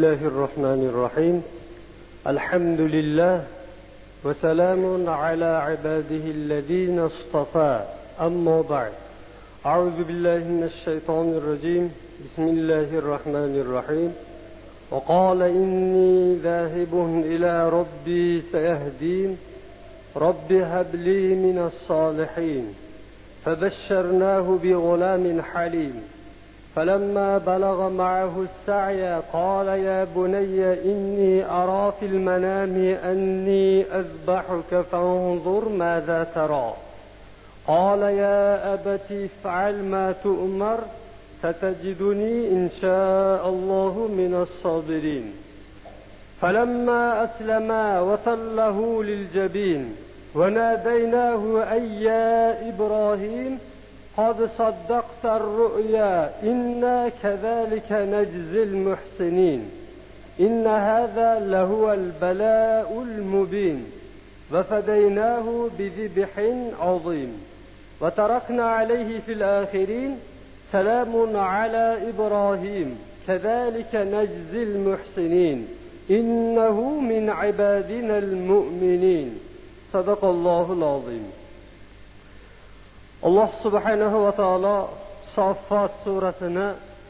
الله الرحمن الرحيم. الحمد لله وسلام على عباده الذين اصطفى. أما بعد، أعوذ بالله من الشيطان الرجيم. بسم الله الرحمن الرحيم. وقال إني ذاهب إلى ربي سيهدين رب هب لي من الصالحين فبشرناه بغلام حليم فلما بلغ معه السعي قال يا بني إني أرى في المنام أني أذبحك فانظر ماذا ترى قال يا أبت افعل ما تؤمر ستجدني إن شاء الله من الصابرين فلما أسلما وتله للجبين وناديناه أي يا إبراهيم قد صدقت الرؤيا إنا كذلك نجزي المحسنين إن هذا لهو البلاء المبين وفديناه بذبح عظيم وتركنا عليه في الآخرين سلام على إبراهيم كذلك نجزي المحسنين إنه من عبادنا المؤمنين صدق الله العظيم. Allah subhanahu va taolo Saffat surasini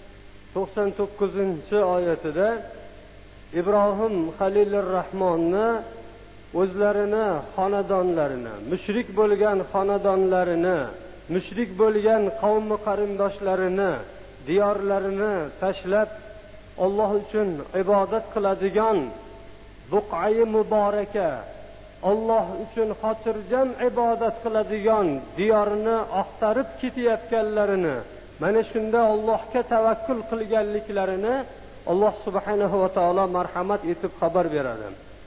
99-oyatida Ibrohim Halilur Rahmonni o'zlarini xonadonlarini, mushrik bo'lgan xonadonlarini, mushrik bo'lgan qavm qarindoshlarini, diyorlarini tashlab Alloh uchun ibodat qiladigan buqai muboraka, Alloh uchun xotirjam ibodat qiladigan diyorni oqtarib ketayotganlarini, mana shunda Allohga tavakkul qilganliklarini Alloh subhanahu va taolo marhamat etib xabar beradi.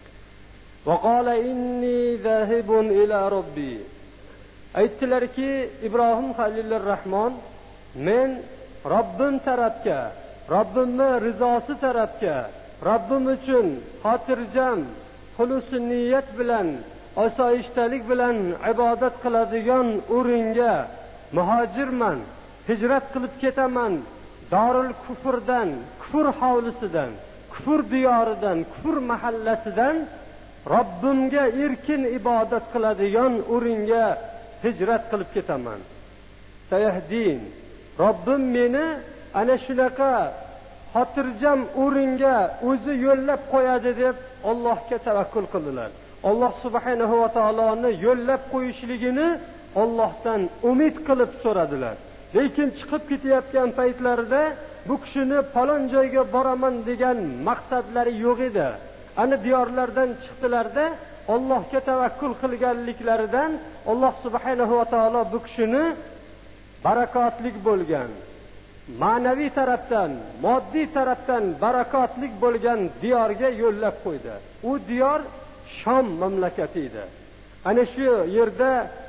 Va qala inni zahibun ila robbi. Aytdilarki, Ibrohim Halilur Rahmon, men Robbim tarafga, Robbimning rizosi tarafga, Robbim uchun xotirjam xulusi niyat bilan, osoyishtalik bilan ibodat qiladigan o'ringa muhojirman, hijrat qilib ketaman. Dorul kufrdan, kufr hovlisidan, kufr diyoridan, kufr mahallasidan Robbimga erkin ibodat qiladigan o'ringa hijrat qilib ketaman. Sayahdin, Robbim meni ana shunaqa xotirjam o'ringa o'zi yo'llab qo'yadi deb Allohga tavakkul qildilar. Alloh subhanahu va taoloni yo'llab qo'yishligini Allohdan umid qilib so'radilar. Lekin chiqib ketayotgan paytlarida bu kishini falon joyga boraman degan maqsadlari yo'q edi. Ana diyorlardan chiqdilarda Allohga tavakkul qilganliklaridan Alloh subhanahu va taolo bu kishini barakotlik bo'lgan, ma'naviy tarafdan, moddiy tarafdan barakotlik bo'lgan diyorga yo'llab qo'ydi. U diyor Shom mamlakati edi. Ana shu yerda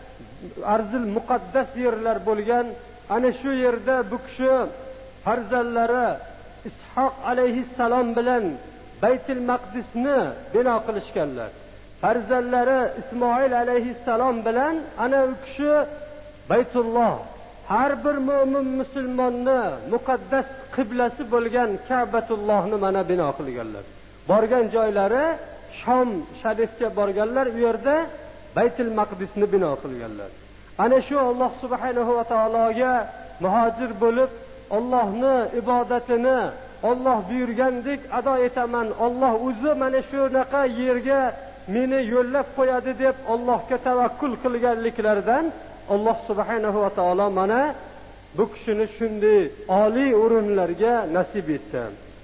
arzul muqaddas yerlar bo'lgan. Ana shu yerda bu kishi farzandlari Ishoq alayhissalom bilan Baytul Maqdisni bino qilishganlar. Farzandlari Ismoil alayhissalom bilan ana u kishi Baytulloh, har bir mo'min musulmonni muqaddas qiblasi bo'lgan Ka'batullohni mana bino qilganlar. Borgan joylari Shom sharifga borganlar, u yerda Baytul Maqdisni bino qilganlar. Ana shu Alloh subhanahu va taologa muhojir bo'lib, Allohning ibodatini Alloh buyurgandek ado etaman. Alloh o'zi mana shunaqa yerga meni yo'llab qo'yadi deb Allohga tavakkul qilganliklaridan Alloh subhanahu va taolo mana bu kishini shunday oliy o'rinlarga nasib etdi.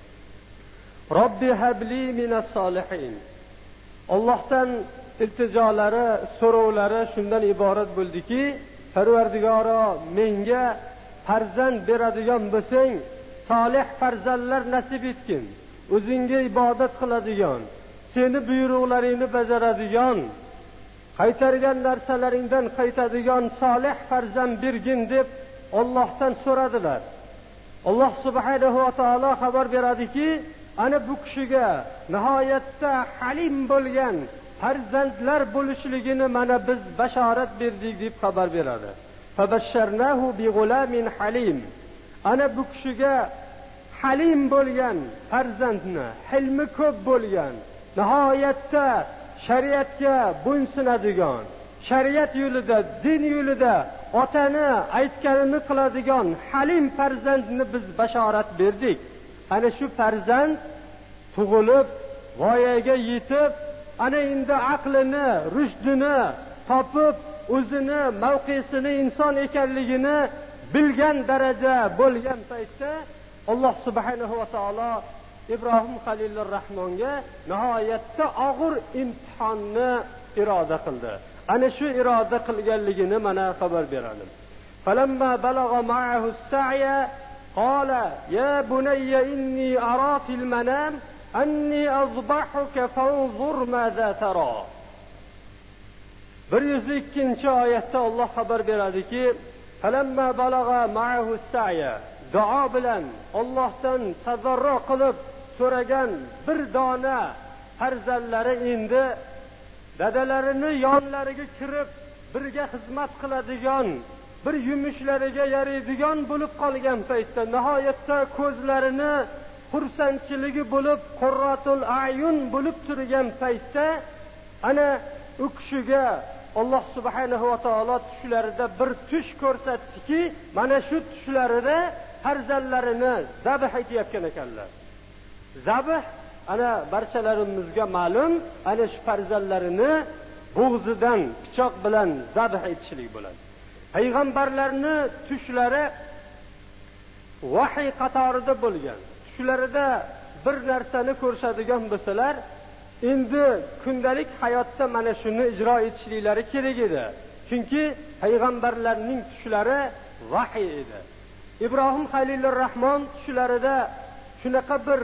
Robbi habli minas solihin. Allohdan iltijolari, so'rovlari shundan iborat bo'ldiki, Parvardigoro, menga farzand beradigan bo'lsang, solih farzandlar nasib etgin. O'zingga ibodat qiladigan, seni buyruqlaringni bajaradigan, qaytargan narsalaringdan qaytadigan solih farzand bergin deb Allohdan so'radilar. Alloh subhanahu va taolo xabar beradiki, ana bu kishiga nihoyatda halim bo'lgan farzandlar bo'lishligini mana biz bashorat berdik deb xabar beradi. Fabashsharnahu bi g'ulamin halim. Ana bu kishiga halim bo'lgan farzandni, hilmi ko'p bo'lgan, nihoyatda shariatga bo'ysunadigan, shariat yo'lida, din yo'lida otani aytganini qiladigan halim farzandni biz bashorat berdik. Ana shu farzand tug'ilib, voyaga yetib, ana endi aqlini, rushdini topib, o'zini mavqesini, inson ekanligini bilgan daraja bo'lgan paytda Alloh subhanahu va taolo Ibrohim Xalilur Rahmonga nihoyatda og'ir imtihonni iroda qildi. Ana shu iroda qilganligini mana xabar beradi. Falamma balagha ma'ahu as-sa'ya qala ya bunayya inni ara fil manam anni azbahuka fanzur madha tara. 102-oyatda Alloh xabar beradiki, falamma balagha ma'ahu as-sa'ya, duo bilan Allohdan tazarru qilib so'ragan bir dona farzandlari endi dadalarini yonlariga kirib birga xizmat qiladigan, bir yumushlariga yaraydigan bo'lib qolgan paytda, nihoyatda ko'zlarini xursandchiligi bo'lib, qurratul ayun bo'lib turgan paytda ana u kishiga Alloh subhanahu va taolo tushlarida bir tush ko'rsatdiki, mana shu tushlarida farzandlarini zabh etayotgan ekanlar. Zabh ana barchalarimizga ma'lum, ana shu farzandlarini bo'g'zidan pichoq bilan zabh etishlik bo'ladi. Payg'ambarlarning tushlari vahiy qatorida bo'lgan. Tushlarida bir narsani ko'rishadigan bo'lsalar, endi kundalik hayotda mana shuni ijro etishliklari kerak edi. Chunki payg'ambarlarning tushlari vahiy edi. Ibrohim Xalilur Rahmon tushlarida shunaqa bir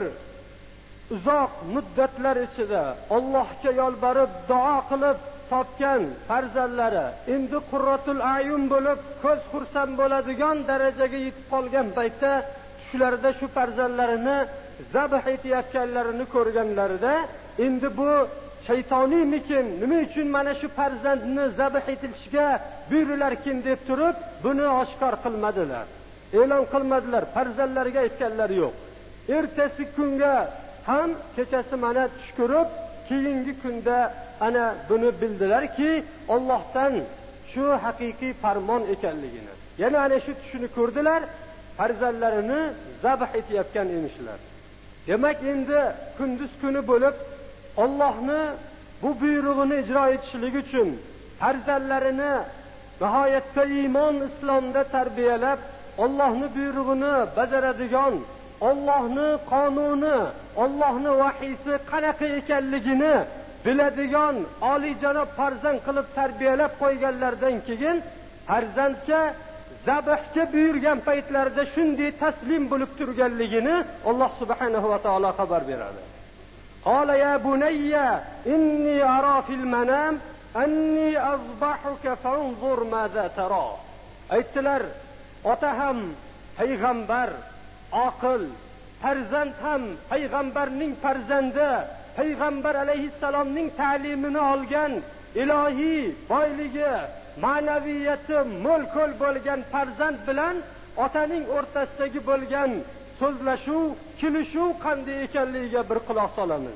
uzoq muddatlar ichida Allohga yolborib duo qilib topgan farzandlari endi qurratul ayun bo'lib, ko'z xursand bo'ladigan darajaga yetib qolgan paytda tushlarida shu farzandlarini zabh etayotganlarini ko'rganlarida, endi bu shaytoniymikin, nima uchun mana shu farzandni zabh etilishiga buyurilarkin deb turib, buni oshkor qilmadilar, e'lon qilmadilar, farzandlariga aytganlari yo'q. Ertasi kunga ham kechasi mana tush ko'rib, keyingi kunda ana buni bildilarki, Allohdan shu haqiqiy farmon ekanligini. Yana ana shu tushni ko'rdilar, farzandlarini zabh etayotgan emishlar. Demak, endi kunduz kuni bo'lib Allohni bu buyrug'ini ijro etishlik uchun farzandlarini nihoyatda iymon, islomda tarbiyalab, Allohning buyrug'ini bajaradigan, Allohning qonuni, Allohning vahiysi qanaqa ekanligini biladigan oliyjanob farzand qilib tarbiyalab qo'yganlardan keyin farzandga zabhga buyurgan paytlarida shunday taslim bo'lib turganligini Alloh subhanahu va taolo xabar beradi. Qala ya bunayya inni ara fil manam anni azbahuka fanzur madha tara. Aytdilar, ota ham payg'ambar, aql, farzand ham payg'ambarning farzandi, payg'ambar alayhissalomning ta'limini olgan, ilohiy boyligi, ma'naviyati mo'l-ko'l bo'lgan farzand bilan otaning o'rtasidagi bo'lgan so'zlashuv, kelishuv qanday ekanligiga bir quloq solamiz.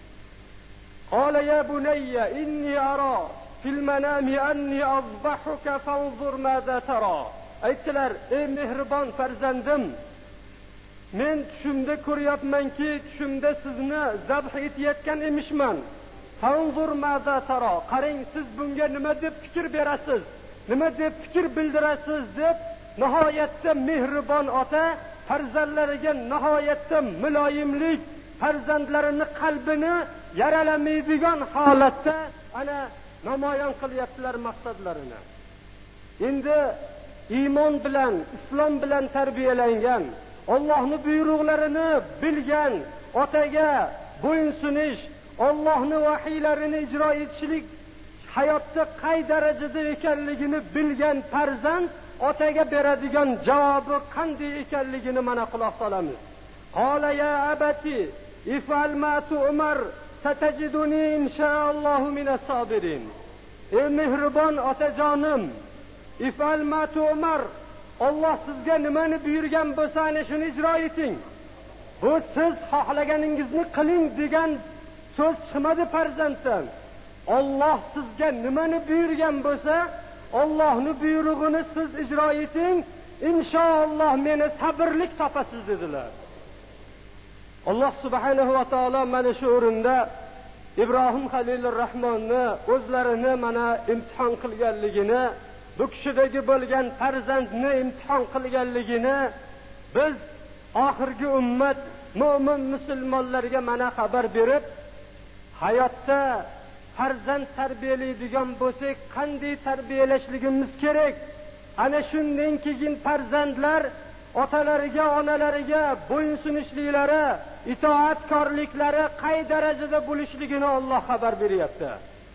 Qala ya bunayya inni ara fil manami anni azbahuka fanzur madha tara. Aytdilar, ey mehribon farzandim, men tushimda ko'ryapmanki, tushimda sizni zabh etayotgan emishman. Fanzur madha tara. Qarang, siz bunga nima deb fikr berasiz, nima deb fikr bildirasiz deb nihoyatda mehribon ota farzandlariga nihoyatda muloyimlik, farzandlarining qalbini yaralamaydigan holatda ana namoyon qilyaptilar maqsadlarini. Endi iymon bilan, islom bilan tarbiyalangan, Allohning buyruqlarini bilgan, otaga bo'yinsunish, Allohning vahiylarini ijro etishlik hayotda qay darajada ekanligini bilgan farzand otaga beradigan javobi qanday ekanligini mana quloq solamiz. Qala ya abati if'al ma tu'mar satajiduni inshaallohu minas sabirin. Ey mehribon otajonim, if'al ma tu'mar, Alloh sizga nimani buyurgan bo'lsa, ana shuni ijro eting. bu siz xohlaganingizni qiling degan so'z chiqmadi farzanddan. Alloh sizga nimani buyurgan bo'lsa, Allohning buyrug'ini siz ijro eting, inshaalloh meni sabrlik topasiz dedilar. Alloh subhanahu va taolo mana shu o'rinda Ibrohim Halilur Rahmonni o'zlarini mana imtihon qilganligini, bu kishidagi bo'lgan farzandni imtihon qilganligini biz oxirgi ummat mo'min musulmonlarga mana xabar berib, hayotda farzand tarbiyalaydigan bo'lsak, qanday tarbiyalashligimiz kerak? Ana shundan keyin farzandlar otalariga, onalariga bo'ysunishliklari, itoatkorliklari qay darajada bo'lishligini Alloh xabar beryapti.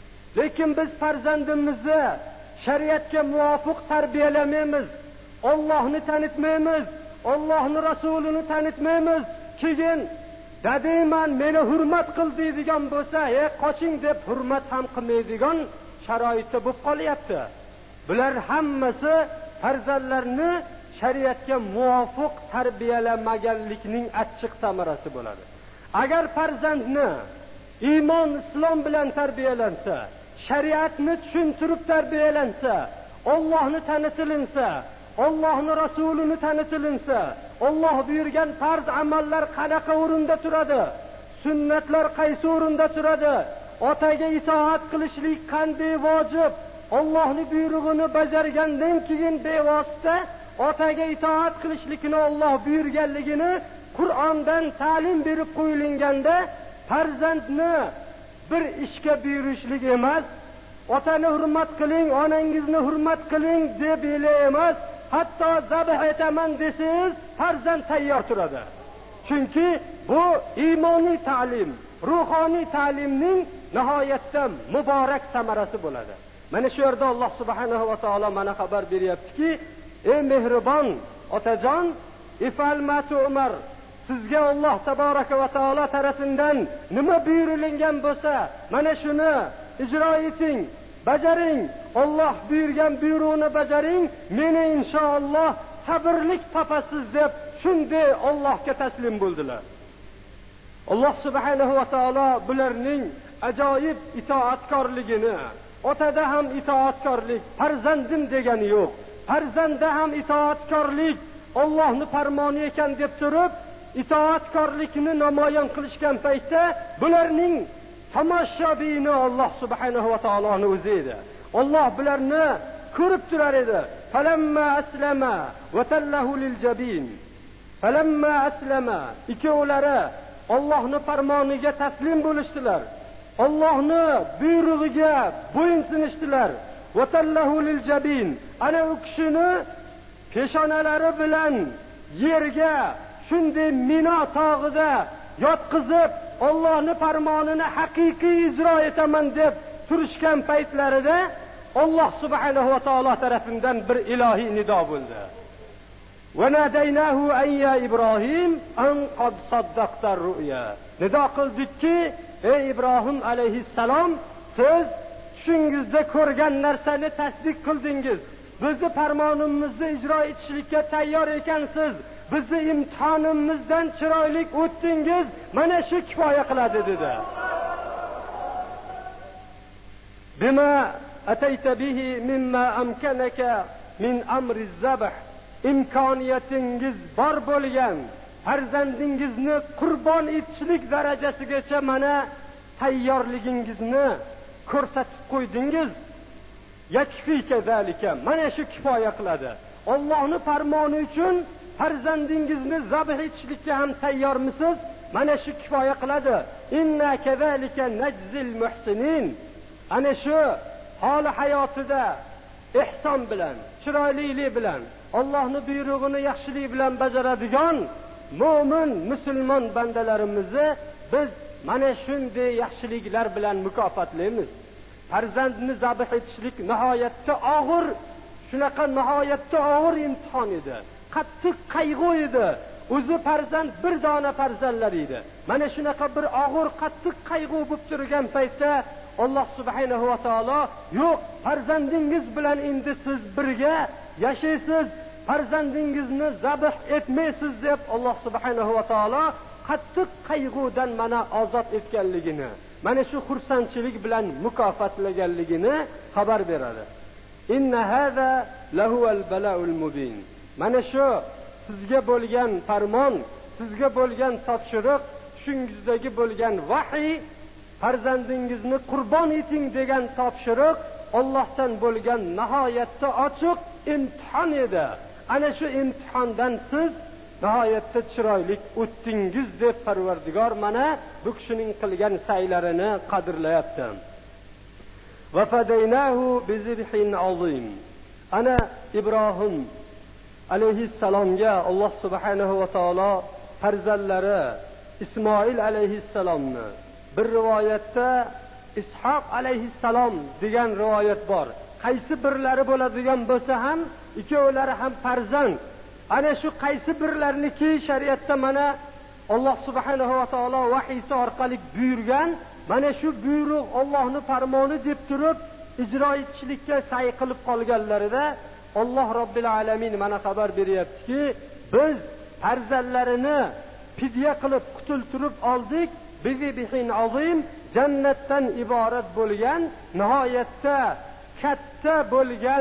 Lekin biz farzandimizni shariatga muvofiq tarbiyalamaymiz, Allohni tanitmaymiz, Allohning rasulini tanitmaymiz. Keyin dadayman meni hurmat qil deydigan bo'lsa, qoching deb hurmat ham qilmaydigan sharoitda bo'lib qolyapti. Bular hammasi farzandlarni shariatga muvofiq tarbiyalamaganlikning achchiq samarasi bo'ladi. Agar farzandni iymon, islom bilan tarbiyalansa, shariatni tushuntirib tarbiyalansa, Allohni tanitilinsa, Allohning rasulini tanitilinsa, Alloh buyurgan farz amallar qanaqa o'rinda turadi, sunnatlar qaysi o'rinda turadi, otaga itoat qilishlik qanday vojib, Allohning buyrug'ini bajargandan keyin bevosita otaga itoat qilishlikni Alloh buyurganligini Qur'ondan ta'lim berib qo'yilganda, farzandni bir ishga buyurishlik emas, otani hurmat qiling, onangizni hurmat qiling deb emas, hatto zabh etaman desangiz farzand tayyor turadi. Chunki bu iymoniy ta'lim, ruhoniy ta'limning nihoyatda muborak samarasi bo'ladi. Mana shu yerda Alloh subhanahu va taolo mana xabar beryaptiki, ey mehribon otajon, ifal ma tu'mar, sizga Alloh taboraka va taolo tarafidan nima buyurilgan bo'lsa, mana shuni ijro eting, bajaring. Alloh buyurgan buyruqni bajaring, meni inshaalloh sabrlik topasiz deb shunday Allohga taslim bo'ldilar. Alloh subhanahu va taolo bularning ajoyib itoatkorligini, otada ham itoatkorlik, farzandim degani yo'q, farzanda ham itoatkorlik Allohning farmoni ekan deb turib, itoatkorlikni namoyon qilishgan paytda bularning tomoshabini Alloh subhanahu va taoloning o'zi edi. Alloh bularni ko'rib turar edi. Falamma aslama va tallahu liljabin. Falamma aslama, ikkovlari Allohning farmoniga taslim bo'lishdilar. Allohning buyrug'iga bo'ysunishdilar. Va tallahu liljabin. Ana u kishini peshonalari bilan yerga shunday Mino tog'ida yotqizib, Allohning farmonini haqiqiy ijro etaman deb turishgan paytlarida Alloh subhanahu va taolo tarafidan bir ilohiy nido bo'ldi. Va nadaynahu ayya Ibrohim an qad saddaqta ru'ya. Nido qildikki, ey Ibrohim alayhissalom, siz tushingizda ko'rgan narsani tasdiq qildingiz. Bizni farmonimizni ijro etishlikka tayyor ekansiz. Bizni imtihonimizdan chiroyli o'tdingiz. Mana shu kifoya qiladi dedi. Bima atayta bihi mimma amkanaka min amri zabh. Imkoniyatingiz bor bo'lgan farzandingizni qurbon etishlik darajasigacha mana tayyorligingizni ko'rsatib qo'ydingiz. Yakfika zalika. Mana shu kifoya qiladi. Allohning farmoni uchun farzandingizni zabh etishlikka ham tayyormisiz? Mana shu kifoya qiladi. Inna kazalika najzil muhsinin. Ana shu holi hayotida ihson bilan, chiroylilik bilan, Allohning buyrug'ini yaxshilik bilan bajaradigan mo'min musulmon bandalarimizni biz mana shunday yaxshiliklar bilan mukofotlaymiz. Farzandni zabh etishlik nihoyatda og'ir, shunaqa nihoyatda og'ir imtihon edi. Qattiq qayg'u edi. O'zi farzand bir dona farzandlar edi. Mana shunaqa bir og'ir, qattiq qayg'u bo'lib turgan paytda Alloh subhanahu va taolo, yo'q, farzandingiz bilan endi siz birga yashaysiz, farzandingizni zabh etmaysiz deb Alloh subhanahu va taolo qattiq qayg'udan mana ozod etganligini, mana shu xursandchilik bilan mukofotlaganligini xabar beradi. Inna hada lahuval bala'ul mubin. Mana shu sizga bo'lgan farmon, sizga bo'lgan topshiriq, shungizdagi bo'lgan vahiy, farzandingizni qurbon eting degan topshiriq Allohdan bo'lgan nihoyatda ochiq imtihon edi. Ana shu imtihondan siz nihoyatda chiroyli o'tdingiz deb Parvardigor mana bu kishining qilgan sa'ylarini qadrlayapti. Va fadaynahu bizibhin azim. Ana Ibrohim alayhissalomga Alloh subhanahu va taolo farzandlari Ismoil alayhissalomni, bir rivoyatda Ishoq alayhissalom degan rivoyat bor. Qaysi birlari bo'ladigan bo'lsa ham, ikkovlari ham farzand. Ana shu qaysi birlarniki shariatda mana Alloh subhanahu va taolo vahiysi orqali buyurgan, mana shu buyruq Allohning farmoni deb turib ijro etishlikka sa'y qilib qolganlarida Alloh Robbil alamin mana xabar beryaptiki, biz farzandlarini fidya qilib qutultirib oldik. Bizibhin azim, jannatdan iborat bo'lgan, nihoyatda katta bo'lgan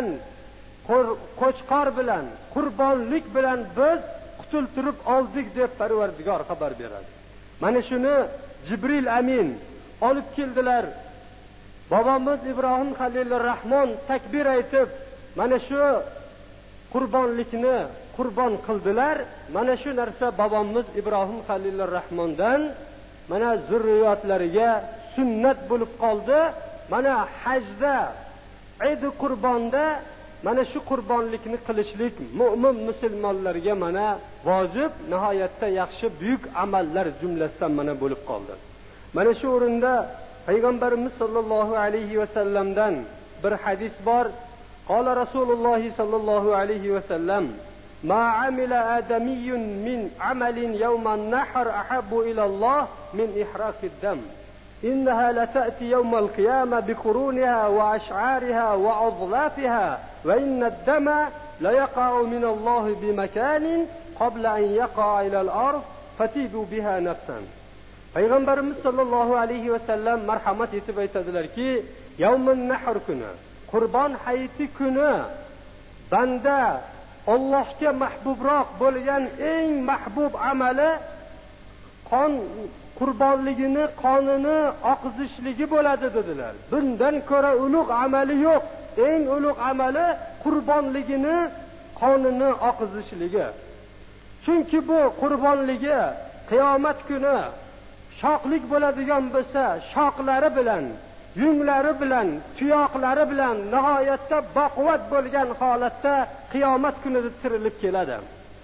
qo'chqor bilan, qurbonlik bilan biz qutultirib oldik deb Parvardigor xabar beradi. Mana shuni Jibril Amin olib keldilar. Bobomiz Ibrohim Xalilur Rahmon takbir aytib, mana shu qurbonlikni qurbon qildilar. Mana shu narsa bobomiz Ibrohim Xalilur Rahmondan mana zurriyotlariga sunnat bo'lib qoldi. Mana hajda, Eid qurbonda mana shu qurbonlikni qilishlik mu'min musulmonlarga mana vojib, nihoyatda yaxshi buyuk amallar jumlasidan mana bo'lib qoldi. Mana shu o'rinda Payg'ambarimiz sollallohu alayhi va sallamdan bir hadis bor. Qala Rasululloh sollallohu alayhi va sallam: "Ma amila adamiyyun min amalin yawman nahr ahabbu ila Allah min ihraqid dam. إنها لتأتي يوم القيامة بقرونها وأشعارها وأظلافها وإن الدم ليقع من الله بمكان قبل أن يقع إلى الأرض فتيبوا بها نفسا." Payg'ambarimiz sollallohu alayhi va sallam marhamat etib aytadilarki, Yawmun Nahr kuni, Qurbon hayiti kuni banda Allohga mahbubroq bo'lgan eng mahbub amali qon qurbonligini, qonini oqizishligi bo'ladi dedilar. Bundan ko'ra ulug' amali yo'q. Eng ulug' amali qurbonligini, qonini oqizishligi. Chunki bu qurbonligi qiyomat kuni shoqlik bo'ladigan bo'lsa, shoqlari bilan, yunglari bilan, tuyoqlari bilan nihoyatda baquvvat bo'lgan holatda qiyomat kunida tirilib keladi.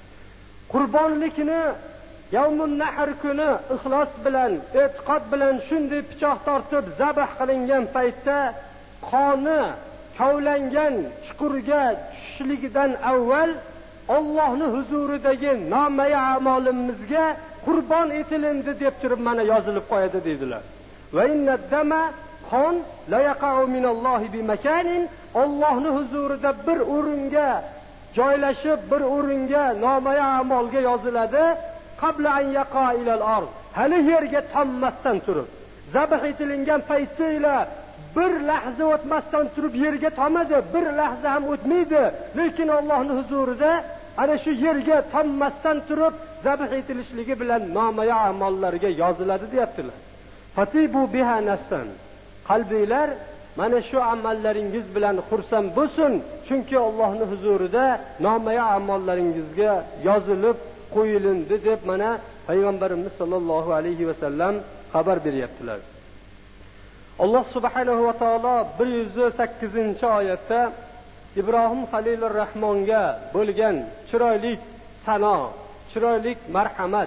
Qurbonlikni Yawmun Nahr kuni ixlos bilan, e'tiqod bilan shunday pichoq tortib zabh qilingan paytda qoni kovlangan chuqurga tushishligidan avval Allohning huzuridagi nomai a'molimizga qurbon etilindi deb turib mana yozilib qo'yadi dedilar. Va innad-dama qon la yaqa'u minallohi bimakanin, Allohning huzurida bir o'ringa joylashib, bir o'ringa nomai a'molga yoziladi. Qabla an yaqa ilal ard, hali yerga tommasdan turib, zabh etilingan paytda bir lahza o'tmasdan turib yerga tomadi, bir lahza ham o'tmaydi, lekin Allohning huzurida ana shu yerga tommasdan turib zabh etilishligi bilan nomai amallarga yoziladi deyaptilar. Fatibu biha nafsan, qalbinglar mana shu amallaringiz bilan xursand bo'lsin, chunki Allohning huzurida nomai amallaringizga yozilib qo'yilindi deb mana Payg'ambarimiz sollallohu alayhi va sallam xabar beryaptilar. Alloh subhanahu va taolo 108-oyatda Ibrohim Xalilur Rahmonga bo'lgan chiroyli sano, chiroyli marhamat,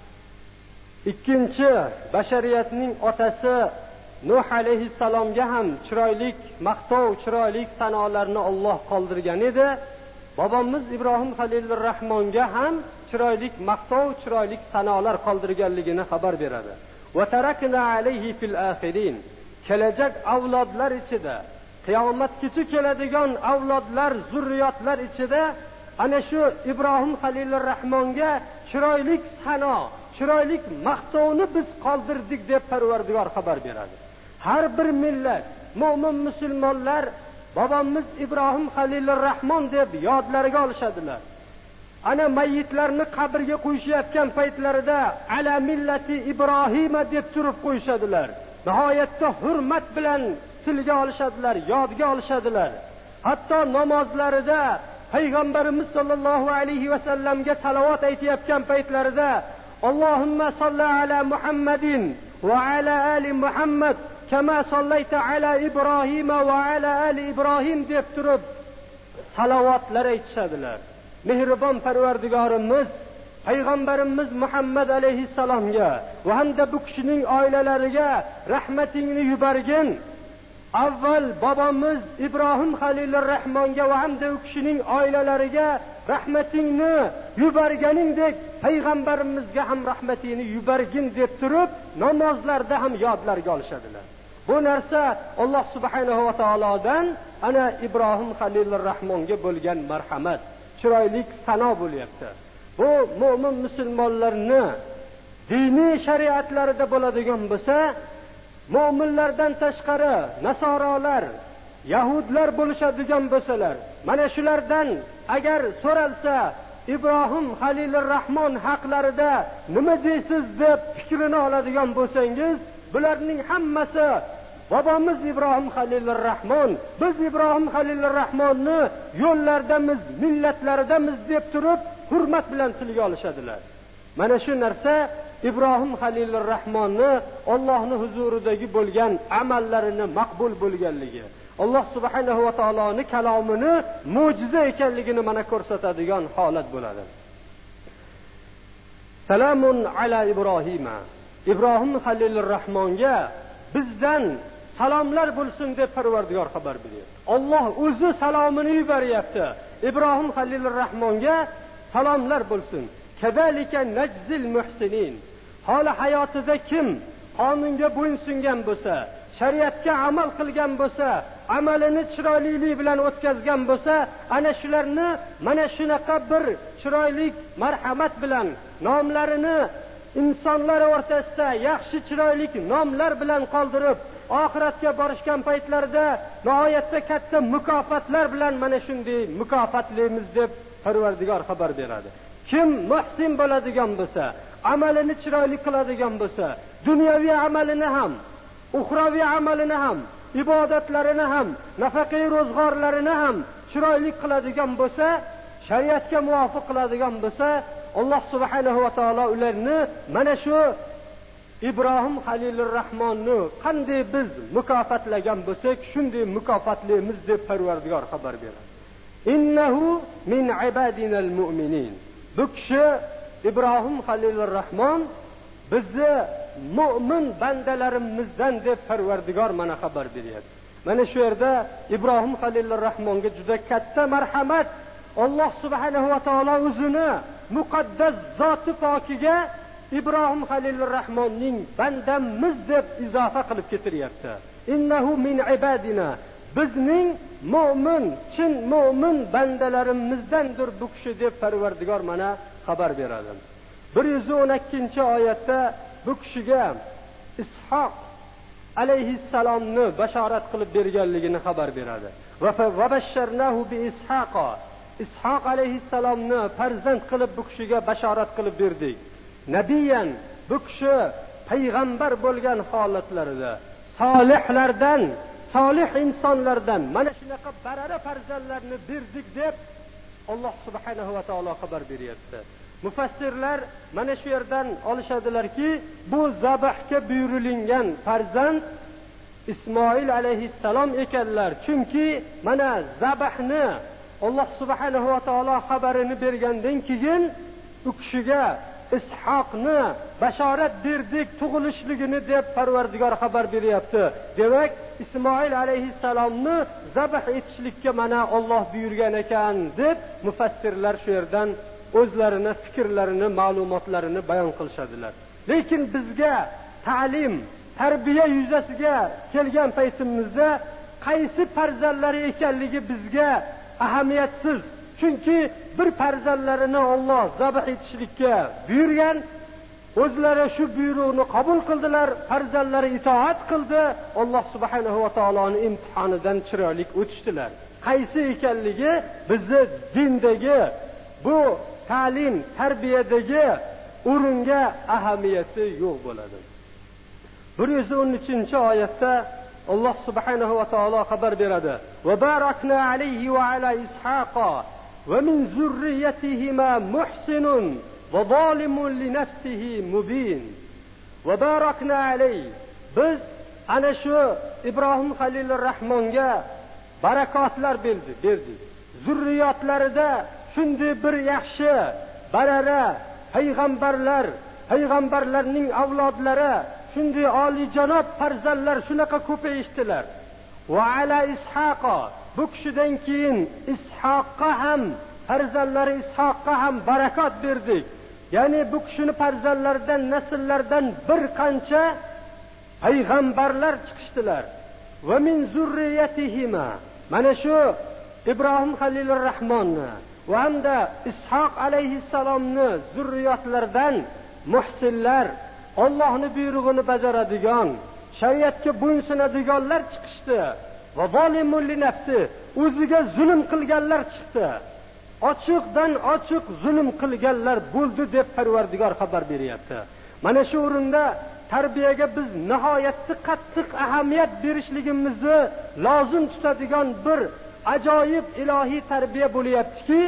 ikkinchi bashariyatning otasi Nuh alayhissalomga ham chiroyli maqtov, chiroyli sanolarni Alloh qoldirgan edi. Bobomiz Ibrohim Xalilur Rahmonga ham chiroyli maqtov, chiroyli sanolar qoldirganligini xabar beradi. Va tarakna alayhi fil akhirin, kelajak avlodlar ichida, qiyomatgacha keladigan avlodlar, zurriyotlar ichida ana shu Ibrohim Xalilur Rahmonga chiroyli sano, chiroyli maqtovni biz qoldirdik deb Parvardigor xabar beradi. Har bir millat, mo'min musulmonlar bobomiz Ibrohim Xalilur Rahmon deb yodlariga olishadilar. Ana mayitlarni qabrga qo'yishayotgan paytlarida ala millati Ibrohima deb turib qo'yishadilar. Nihoyatda hurmat bilan tilga olishadilar, yodga olishadilar. Hatto namozlarida Payg'ambarimiz sollallohu alayhi va sallamga salovat aytayotgan paytlarida Allohumma solli ala Muhammadin va ala ali Muhammad kama sollayta ala Ibrohima va ala ali Ibrohim deb turib salavatlar aytishadilar. Mehribon Parvardigorimiz Payg'ambarimiz Muhammad alayhissalomga va hamda bu kishining oilalariga rahmatingni yuborgin. Avval bobomiz Ibrohim Xalilur Rahmonga va hamda u kishining oilalariga rahmatingni yuborganingdek payg'ambarimizga ham rahmatingni yuborgin deb turib namozlarda ham yodlarga olishadilar. Bu narsa Alloh subhanahu va taolodan ana Ibrohim Xalilur Rahmonga bo'lgan marhamat, chiroyli sano bo'lyapti. Bu mo'min musulmonlarni diniy shariatlarida bo'ladigan bo'lsa, mo'minlardan tashqari nasoralar, yahudlar bo'lishadigan bo'lsalar, mana shulardan agar so'ralsa, Ibrohim Xalilur Rahmon haqlarida nima deysiz deb fikrini oladigan bo'lsangiz, bularning hammasi bobomiz Ibrohim Xalilur Rahmon, biz Ibrohim Xalilur Rahmonni yo'llardamiz, millatlaridamiz deb turib hurmat bilan tilga olishadilar. Mana shu narsa Ibrohim Xalilur Rahmonni Allohning huzuridagi bo'lgan amallarini maqbul bo'lganligi, Alloh subhanahu va taoloning kalomini mo'jiza ekanligini mana ko'rsatadigan holat bo'ladi. Salamun ala Ibrohima. Ibrohim Xalilur Rahmonga bizdan salomlar bo'lsin deb Parvardigor xabar beryapti. Alloh o'zi salomini yuboryapti. Ibrohim Xalilur Rahmonga salomlar bo'lsin. Kazalika najzil muhsinin. Hali hayotida kim qonunga bo'ysungan bo'lsa, shariatga amal qilgan bo'lsa, amalini chiroylilik bilan o'tkazgan bo'lsa, ana shularni mana shunaqa bir chiroyli marhamat bilan nomlarini insonlar o'rtasida yaxshi chiroyli nomlar bilan qoldirib, oxiratga borishgan paytlarida nihoyatda katta mukofotlar bilan mana shunday mukofotlaymiz deb Parvardigor xabar beradi. Kim muhsin bo'ladigan bo'lsa, amalini chiroyli qiladigan bo'lsa, dunyoviy amalini ham, uxroviy amalini ham, ibodatlarini ham, nafaqai ro'zg'orlarini ham chiroyli qiladigan bo'lsa, shariatga muvofiq qiladigan bo'lsa, Alloh subhanahu va taolo ularni mana shu Ibrohim Xalilur Rahmonni qanday biz mukofotlagan bo'lsak, shunday mukofotlaymiz deb Parvardigor xabar beradi. Innahu min ibadinal mu'minin. Bu kishi Ibrohim Xalilur Rahmon bizni mu'min bandalarimizdan deb Parvardigor mana xabar beryapti. Mana shu yerda Ibrohim Xalilur Rahmonga juda katta marhamat Alloh subhanahu va taolo o'zini muqaddas zoti pokiga Ibrohim Xalilur Rahmonning bandamiz deb izofa qilib ketiryapti. Innahu min ibadina. Bizning mu'min, chin mu'min bandalarimizdandir bu kishi deb Parvardigor mana xabar beradi. 112-oyatda bu kishiga Ishoq alayhissalomni bashorat qilib berganligini xabar beradi. Va basharnahu bi Ishoqa. Ishoq alayhissalomni farzand qilib bu kishiga bashorat qilib berdik. Nabiyan, bu kishi payg'ambar bo'lgan holatlarida solihlardan, solih insonlardan mana shunaqa barara farzandlarni berdik deb Alloh subhanahu va taolo xabar beryapti. Mufassirlar mana shu yerdan olishadilarki, bu zabhga buyurilgan farzand Ismoil alayhissalom ekanlar. Chunki mana zabhni Alloh subhanahu va taolo xabarini bergandan keyin u kishiga Ishoqni bashorat berdik tug'ilishligini deb Parvardigor xabar beryapti. Demak, Ismoil alayhissalomni zabh etishlikka mana Alloh buyurgan ekan deb mufassirlar shu yerdan o'zlarini fikrlarini, ma'lumotlarini bayon qilishadilar. Lekin bizga ta'lim, tarbiya yuzasiga kelgan paytimizda qaysi farzandlari ekanligi bizga ahamiyatsiz. Chunki bir farzandlarini Alloh zabh etishlikka buyurgan, o'zlari shu buyruqni qabul qildilar, farzandlari itoat qildi, Alloh subhanahu va taoloning imtihonidan chiroyli o'tishdilar. Qaysi ekanligi bizni dindagi bu ta'lim, tarbiyadagi o'ringa ahamiyati yo'q bo'ladi. 113-oyatda Alloh subhanahu va taolo xabar beradi: "Va barakna alayhi va ala ishaqa va min zurriyatihima muhsinun va zalimun li nafsihi mubin." Va barakna alayhi, biz ana shu Ibrohim Xalilur Rahmonga barakotlar berdik. Zurriyotlarida shunday bir yaxshi barara payg'ambarlarning avlodlari, shunday oliyjanob farzandlar shunaqa ko'payishdilar. Va ala ishaqa, bu kishidan keyin Ishoqqa ham, farzandlari Ishoqqa ham barakot berdik. Ya'ni bu kishining farzandlaridan, nasllardan bir qancha payg'ambarlar chiqishdilar. Va min zurriyatihima, mana shu Ibrohim Xalilur Rahmonni va hamda Ishoq alayhissalomni zurriyotlaridan muhsinlar, Allohning buyrug'ini bajaradigan, shariatga bo'ysunadiganlar chiqishdi. Va zolimul li nafsi, o'ziga zulm qilganlar chiqdi. Ochiqdan ochiq zulm qilganlar bo'ldi deb Parvardigor xabar beryapti. Mana shu o'rinda tarbiyaga biz nihoyatda qattiq ahamiyat berishligimizni lozim tutadigan bir ajoyib ilohiy tarbiya bo'lyaptiki,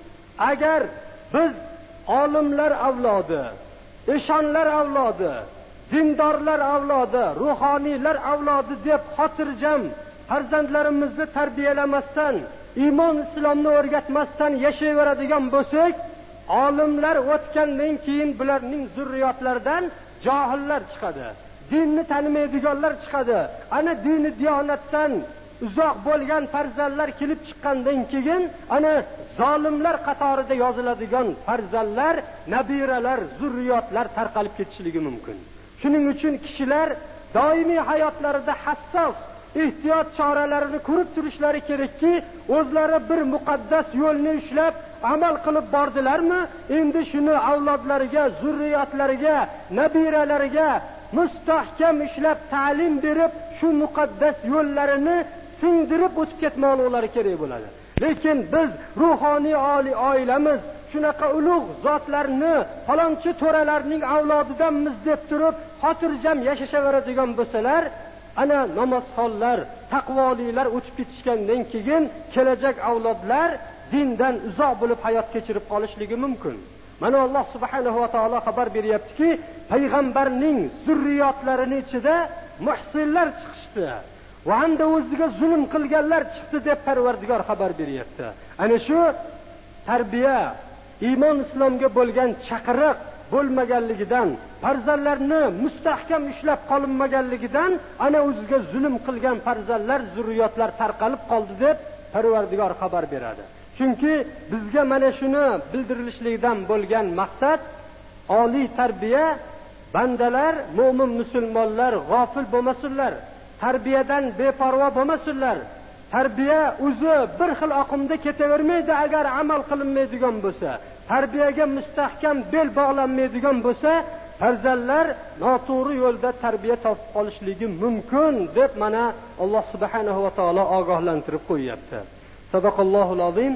agar biz olimlar avlodi, eshonlar avlodi, dindorlar avlodi, ruhoniylar avlodi deb xotirjam farzandlarimizni tarbiyalamasdan, iymon islomni o'rgatmasdan yashayveradigan bo'lsak, olimlar o'tgandan keyin bularning zurriyotlaridan johillar chiqadi, dinni tanimaydiganlar chiqadi. Ana dini diyonatdan uzoq bo'lgan farzandlar kelib chiqqandan keyin ana zolimlar qatorida yoziladigan farzandlar, nabiralar, zurriyotlar tarqalib ketishligi mumkin. Shuning uchun kishilar doimiy hayotlarida hassos ehtiyot choralarini ko'rib turishlari kerakki, o'zlari bir muqaddas yo'lni ushlab amal qilib bordilarmi, endi shuni avlodlariga, zurriyotlariga, nabiralariga mustahkam ishlab ta'lim berib, shu muqaddas yo'llarini singdirib o'tib ketmoqlari kerak bo'ladi. Lekin biz ruhoniy oilamiz shunaqa ulug' zotlarni, falonchi to'ralarning avlodidanmiz deb turib, xotirjam yashashaveradigan bo'lsalar, ana namozxonlar, taqvolilar o'tib ketishgandan keyin kelajak avlodlar dindan uzoq bo'lib hayot kechirib qolishligi mumkin. Mana Alloh subhanahu va taolo xabar beryaptiki, payg'ambarning zurriyotlarining ichida muhsinlar chiqishdi va hamda o'ziga zulm qilganlar chiqdi deb Parvardigor xabar beryapti. Ana shu tarbiya, iymon islomga bo'lgan chaqiriq bo'lmaganligidan, farzandlarni mustahkam ushlab qolinmaganligidan ana o'ziga zulm qilgan farzandlar, zurriyotlar tarqalib qoldi deb Parvardigor xabar beradi. Chunki bizga mana shuni bildirilishligidan bo'lgan maqsad oliy tarbiya, bandalar, mo'min musulmonlar g'ofil bo'lmasinlar, tarbiyadan beparvo bo'lmasinlar. Tarbiya o'zi bir xil oqimda ketavermaydi agar amal qilinmaydigan bo'lsa. Tarbiyaga mustahkam bel bog'lanmaydigan bo'lsa, farzandlar noto'g'ri yo'lda tarbiya topib qolishligi mumkin deb mana Alloh subhanahu va taolo ogohlantirib qo'yapti. Sadaqallohul azim.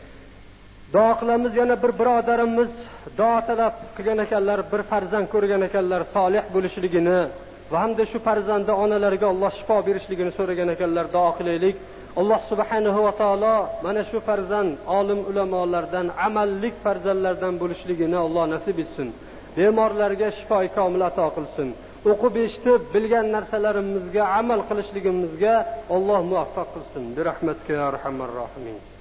Duo qilamiz, yana bir birodarimiz duo talab qilgan ekanlar, bir farzand ko'rgan ekanlar, solih bo'lishligini va hamda shu farzandi onalariga Alloh shifo berishligini so'ragan ekanlar. Duo qilaylik. Alloh subhanahu va taolo mana shu farzand olim ulamolardan, amallik farzandlardan bo'lishligini Alloh nasib etsin. Bemorlarga shifo komil ato qilsin. O'qib eshitib bilgan narsalarimizga amal qilishligimizga Alloh muvaffaq qilsin. Bi rahmatika ya arhamar rohimin.